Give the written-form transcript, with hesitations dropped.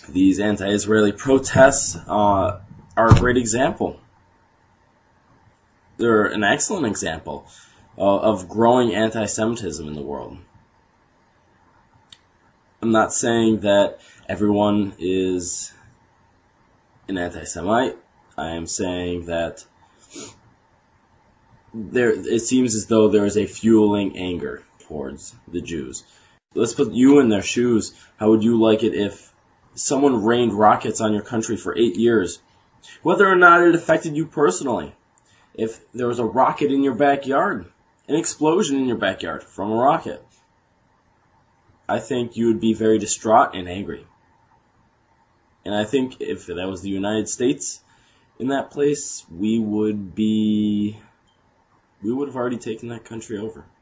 These anti-Israeli protests are a great example. They're an excellent example of growing anti-Semitism in the world. I'm not saying that everyone is an anti-Semite. I am saying that it seems as though there is a fueling anger towards the Jews. Let's put you in their shoes. How would you like it if someone rained rockets on your country for 8 years, whether or not it affected you personally? If there was a rocket in your backyard, an explosion in your backyard from a rocket, I think you would be very distraught and angry. And I think if that was the United States in that place, we would have already taken that country over.